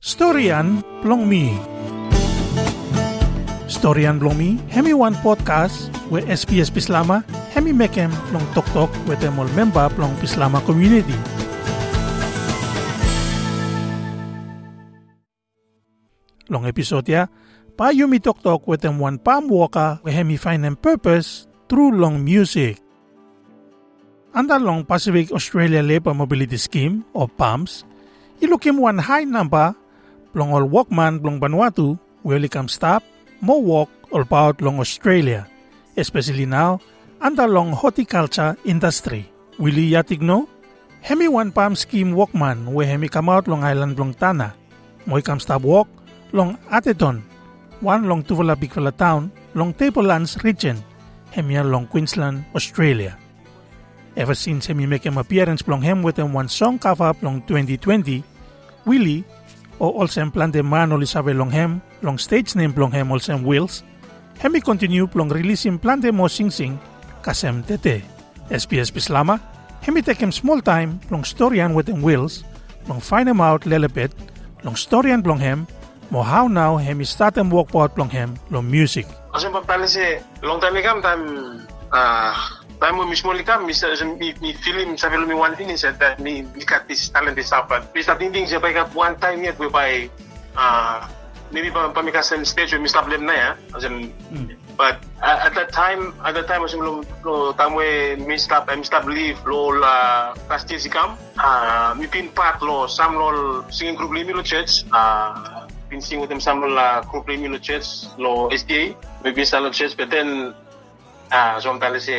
Storyan Plong Mi. Storyan Plong Mi, hemi one podcast where SBS Pislama hemi mekem plong tok with a mol member plong Pislama community. Long episode ya, pa yumi tok with them one palm walker where hemi find them purpose through long music. Under long Pacific Australia Labour Mobility Scheme or PALMS, ilukim one high number plong all walkman plong Vanuatu where come stop more walk all about long Australia, especially now under long horticulture industry. Willie yatigno, hemi one palm scheme walkman where hemi come out long island long Tana, moi come stop walk long Atherton, one long Tuvalu Bigfella town long Tablelands region, hemi long Queensland, Australia. Ever since hemi make him appearance plong him with him one song cover plong 2020, Willie o also plan de man oli sabe long hem, long stage name plong hem also Wills, hemi continue plong release him plan de mo sing kasem tete. SBS Pislama, hemi take him small time plong storyan with him Wills, plong find him out lelebet, long storyan plong hem, mo how now hemi start him walk out plong hem long music. Kasi papalisi, long time ikam time mo mismo likam, mi film sa film mi one thing is that mi got this talent is up. But please not thinking siya pa one time yet whereby maybe pamikasan stage mi stop lem na ya. But at that time as lo tamwe mi stop leave lo last year sikam mi pin part lo some lo singing group lo church been singing with them some lo group lo church lo SDA maybe some church but then so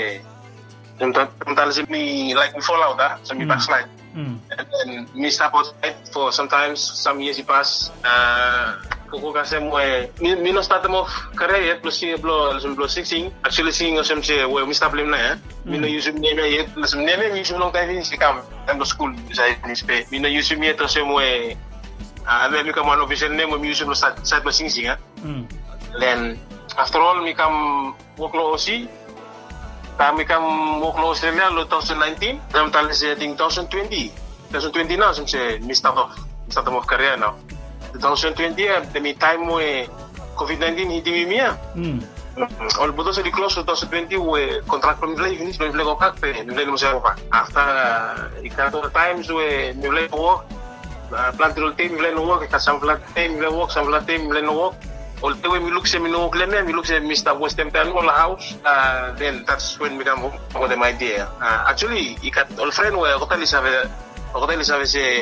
sometimes me like me fall out so me backslide and then me stop outside for sometimes some years pass kuko kasi mo me no start mo career yet plus singing actually singing some say we stop lim na ya me no use me yet plus me use long time in sikam and school sa nispe me no use me to say mo ave me come one official name me use no start singing then after all me come work lo OC kami kam walk lo Australia lo 2019 tam talis I think 2020 now since me start of career now 2020 the me time mo COVID-19 hiti mi all buto sa di close 2020 we contract from play finish no play ko kak pe no mo sa pa after ikato times we no play work plan to team play no work ka some flat team play work some flat team play no work all the way we look sa mino kleme we look sa Mr. Western Town all house then that's when we come home with the idea actually ikat all friend we ako tali sabe se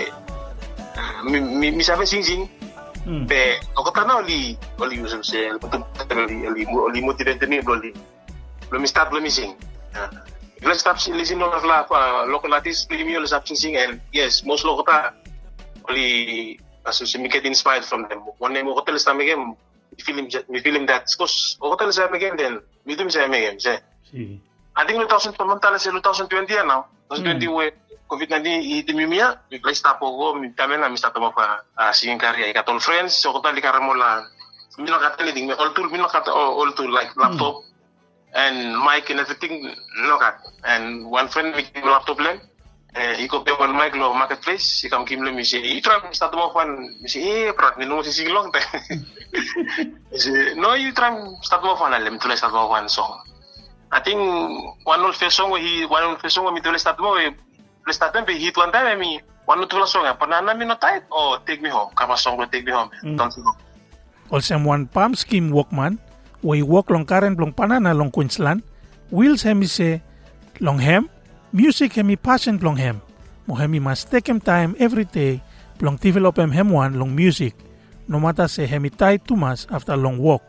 mi sabe sing pe ako tana oli usum se oli motivate ni oli lo mi start lo mi sing let's stop listening to local artists play me all stop sing and yes most local oli as we get inspired from them one name ko tali sa game we film that because hotel sa again then we do sa again say I think 2020 now 2020 we COVID-19 itimimia we play stop ko mi tamen na mi start mo pa singing career ikatol friends so ko tali karamo la mi nakatali ding all tool like laptop and mic and everything and one friend with laptop lang iko pe one mic lo marketplace ikam kimlo mi say try start mo fan mi say prat ni no si sing long time no you try start mo fan alam to start mo fan song I think one of the song mi to start mo start mo hit one time mi one of the song panana mi no tight or take me home kama song go take me home also one palm scheme walkman we walk long karen long panana long Queensland wheels hemi say long hem music hemi passion plong hem. Mo hemi must take him time every day plong develop hem one long music. No matter say hemi tight too much after long walk.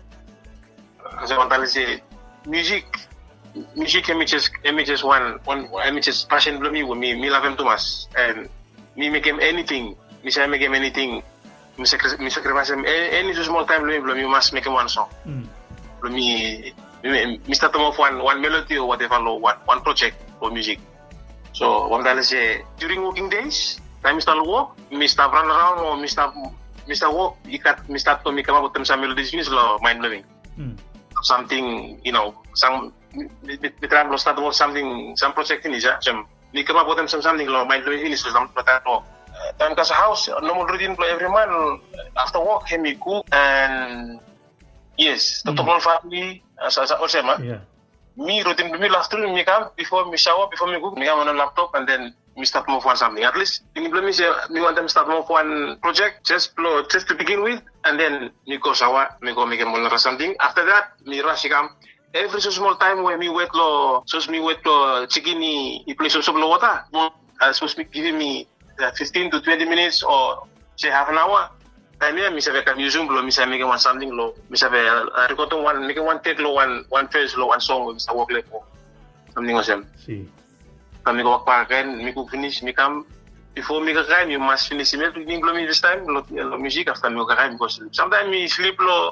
Kasi mantali say music hemi just passion plong me love him too much and me make him anything. Me say make him anything. Me sacrifice him any small time plong me must make him one song. Plong me start off one melody or whatever one project for music. So one time say during working days, time start work, me start run around or me start walk. Me start to come up with some melodies lo mind blowing. Something some we try to start work some project in is me come up with something lo mind blowing is some time casa house, normal routine play every month after work, he me cook and yes, the total family as also Yeah. me routine me afternoon me come before me shower, before me cook, me come on a laptop and then me start move on something. At least in me say me want them start move one project just to begin with, and then me go shower, me go make a something. After that, me rush come. Every so small time when me wait lo chicken ni play so lo water. Supposed to be giving me 15 to 20 minutes or say half an hour. Time here, me say I museum lo, me say make one something lo, me say record one make one take lo one phrase lo one song me say work like something was them. See. Kami ko again, me cook finish, me come before me kakain, you must finish me lo me this time lo music after me kakain because sleep. Sometimes me sleep lo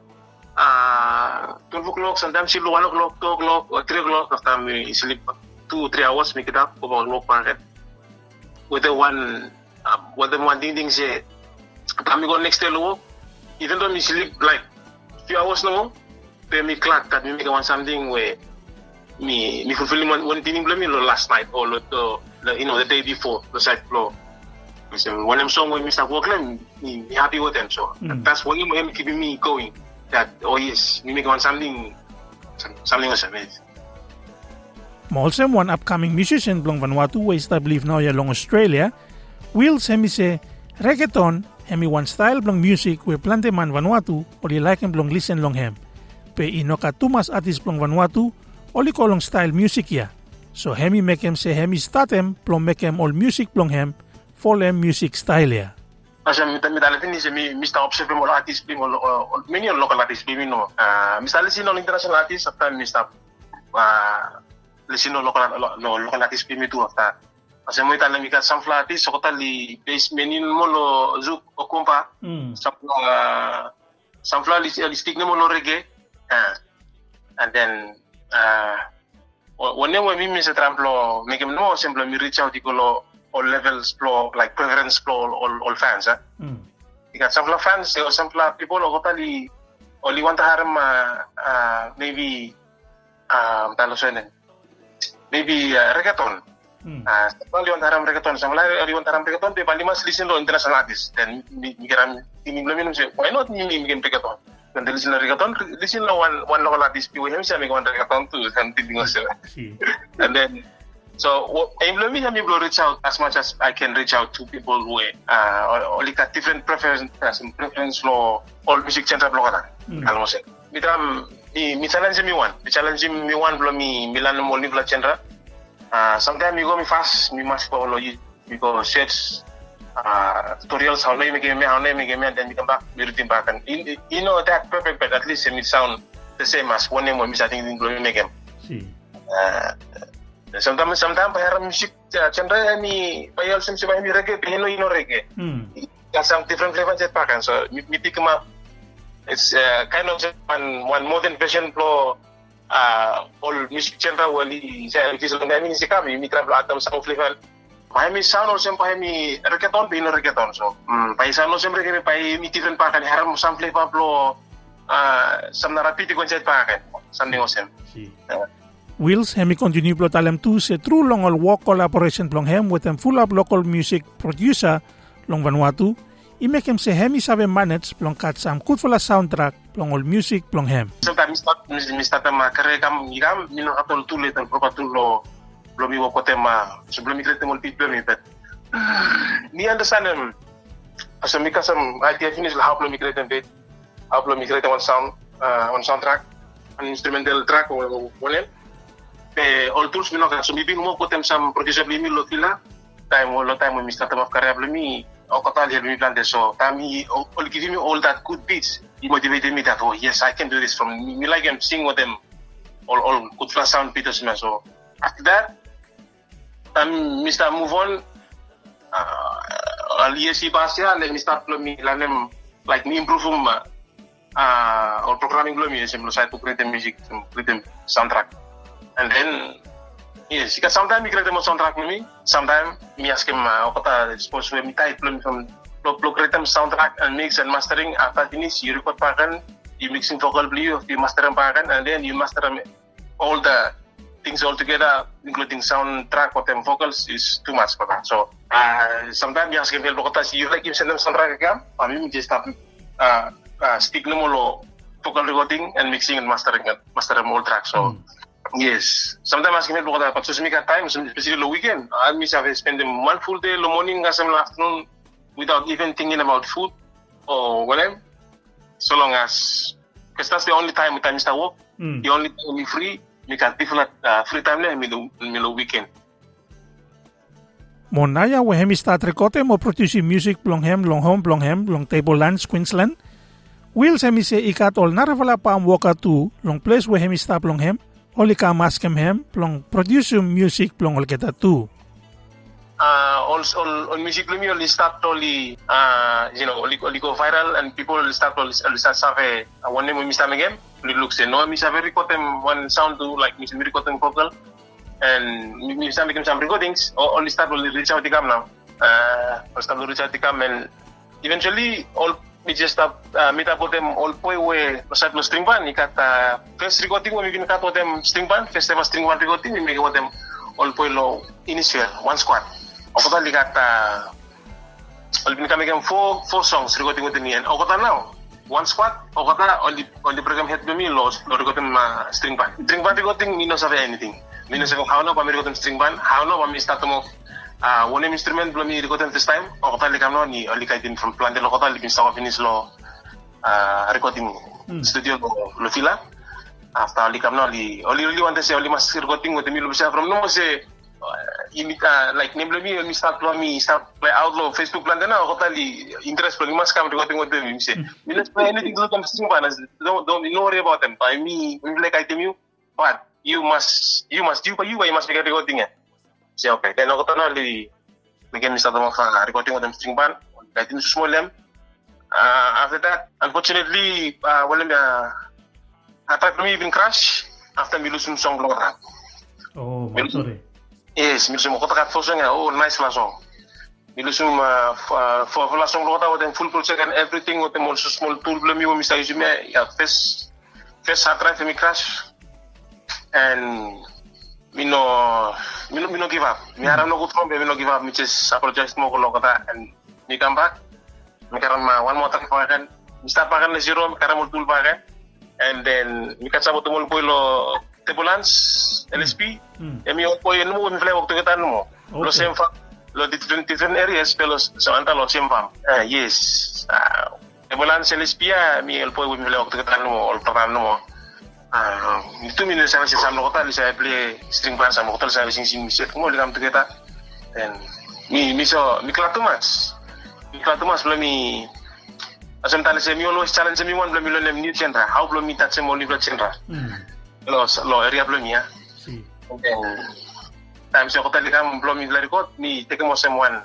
12 o'clock, sometimes sleep lo 1 o'clock, 2 o'clock or 3 o'clock after me sleep 2-3 hours me get up over work again. With the one thing say, kami go next day lo, even though me sleep like few hours no, pay me clock that me make one something where me fulfilling one thing me lo last night or the day before the side floor. So when I'm song when me start working, me happy with them. So that's what him keeping me going. That yes, me make one something was amazing. Also, one upcoming musician blong Vanuatu wa established now long Australia, will hemi se reggaeton hemi one style blong music we plante man Vanuatu or you like him blong listen long hem. Pe inoka tumas artist blong Vanuatu oli kolong style music ya. So hemi make him se hemi statem blong make him all music blong hem for them music style ya. Asa mi talatin ni se mi Mr. Observe mo artist mo many local artist mi no. Mr. Listen on international artist after Mr. Listen no local artist mi tu after. Asa mo italang mi ka sunflower artist so tali base menin mo lo zouk o kumpa. Sunflower listik mo lo reggae. And then when we miss a tramplo make him no simple me reach out ikolo all levels flow like preference flow all fans because some fans or some people totally only want to have maybe maybe reggaeton only want to have reggaeton some only want to have reggaeton they only must listen to international artists then me say why not me reggaeton. When they listen to reggaeton, listen to one local artist. We have some reggaeton too, something else. And then, so I'm reach out as much as I can reach out to people who only got different preference for all music genre blogger. Almost. Me challenge me one. Me challenge me one blow me Milan only blood genre. Sometimes you go me fast, me must follow you because sets. Tutorials how they make game, and then you come back, we routine back, and you know that perfect, but at least it sound the same as one name when we starting in glowing game. Sometimes I music genre ni payal sim si reggae, pino reggae. Got some different flavors at pack, and so me pick them up. It's kind of one modern version for all music genre. Well, it's a kami me travel atom some flavor. Pahami sound or sem pahami reggaeton pino reggaeton so paisa no sempre que pai mi different pa kan haram some flavor flow some narapiti concert pa kan something o sem. Wills hemi continue plo talem tu se true long all work collaboration plong hem with them full up local music producer long Vanuatu I make him se hemi sabe manage plong kat sam good for la soundtrack plong all music plong hem. Sometimes mi start ma kare kam igam mino atol tule tan propatul lo mi wako tema sebelum kita temu people ni but ni understand as mi kasam idea finish how lo mi create bit how lo mi create one soundtrack an instrumental track or one all tools mi no ka so mi bin mo ko tem sam producer mi lo tila time mi start ma career mi o ko tal mi plan de so tami all give me all that good beats he motivated me that yes I can do this from me like him sing with them all good flash sound beats so after that Mr. Move on aliasi bahasa and then start me lanem like me improve or programming lo mi sem lo side to create music create soundtrack and then yes because sometimes me create soundtrack me sometimes me ask him kota suppose we type lo from lo create soundtrack and mix and mastering after finish you record pakan you mixing vocal blue you mastering pakan and then you master all the things all together, including soundtrack or them vocals, is too much for that. So sometimes you ask him, you like you send them soundtrack again, I just have stick no more vocal recording and mixing and mastering all tracks. So yes, sometimes ask him, but to make a time, especially the weekend, I miss have spend one full day, the morning, and some afternoon, without even thinking about food or whatever. So long as, because that's the only time we time start work, the only time we free, we can different free time in the weekend. Monaya we hemi start recording mo produce music blong hem long Tablelands, Queensland. Will hemi se ikat all naravala pa am waka tu long place we hemi start blong hem, oli ka maskem hem blong produce music blong ol kita tu. Also on music lumi only start only only go viral and people will start have one name we miss them again. We look say no miss have record them one sound to like miss record them vocal and miss them some recordings or only start only reach out the cam now. Start to reach out the cam and eventually all we just start meet up with them all point where start no string band. Ikat first recording we begin cut with them string band first time string band recording we make with them all point low initial one squad. Ako ta likat kami kami four songs recording with me and ako ta now one squad ako ta only program head me lo recording string band recording me no sabe anything me no sabe how no pa recording string band how no pa me start mo one instrument blo me recording this time ako ta likam no ni only kaitin from plan de lo ko ta likin start finish lo recording studio lo fila after likam no only want to say only mas recording with me lo bisa from no say like name me start play outlaw Facebook plan na ako tali interest plan mas kam recording with them say let's play anything to them string band don't worry about them I mean like item you but you must make a recording say okay then ako tali again start mo recording with them string band I think small them after that unfortunately attack me even crash after me lose some song long run. Oh I'm sorry. Yes, milusum ko takat fosong nice la song. Milusum for la song lo ta with full project and everything with them also small tool blame you mista use me first hard drive me crash and me no give up. Me aram no go from me no give up me just apologize mo ko lo kata and me come back. Me karam one more time again. Me start back na zero me karam tool back and then me katsa mo tumul lo Tablelands, LSP, emi po yun mo mi flavor to mo. Lo same farm, lo different areas pero sa anta lo same farm. Yes. Tablelands LSP mi el po mi flavor to mo all program mo. Itu mi sa sa mo ko sa play string band sa mo ko sa sing music mo ligam to kita. And mi klatumas. Mi klatumas lo mi asam tali se mi always challenge me one lo mi lo nem new genre. How lo mi touch mo libre genre. Lo area belum ya. Sí. Okay. Time saya kota likam belum mi record mi take mo sem one.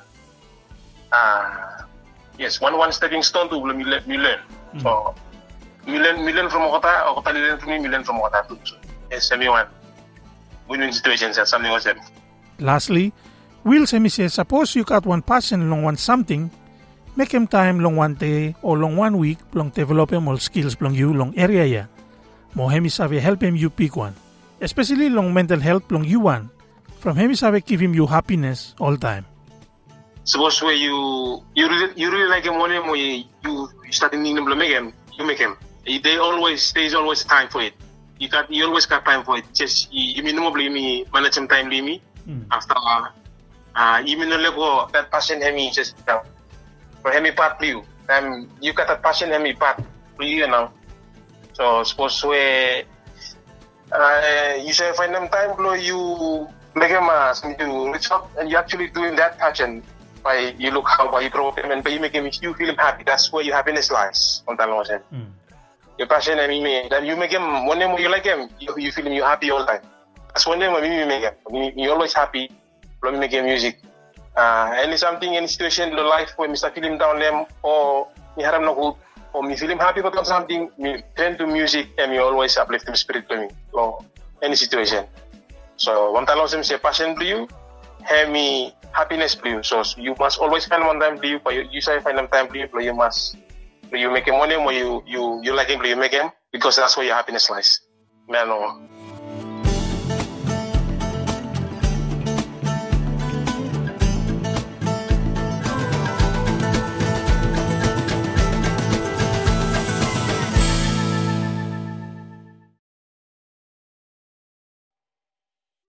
Yes, one stepping stone to belum mi learn. So mi learn from kota learn from mi learn from kota too. So, yes, semi one. Win-win situation sa something was it. Lastly, Will semi say suppose you got one passion long one something, make him time long one day or long 1 week long develop him all skills long you long area ya. Mo hemi sabe help him you pick one. Especially long mental health long you one. From hemi sabe give him you happiness all time. Suppose where you really like him one or you start thinking him make him, you make him. There's always time for it. You always got time for it. Just you minimum me manage some time me. After even though that passion hemi just for hemi part you. You got that passion hemi part for you now. So suppose where you say find them time blow you make them you reach out and you actually doing that passion by you look how by you grow them and by you make him you feel him happy. That's where your happiness lies. On that long your passion and then you make him one name you like him you feel him you happy all time. That's one name you make him. You always happy when you make him music. Any situation in the life when Mr. feeling down them or you have no good. Or me feel him happy about something, me turn to music and me always uplift him spirit to me. So any situation. So one time say passion to you, have me happiness to you. So you must always find one time to you, but you say find them time to you, but you must you make him one name or you like him, you make him because that's where your happiness lies. Man, no.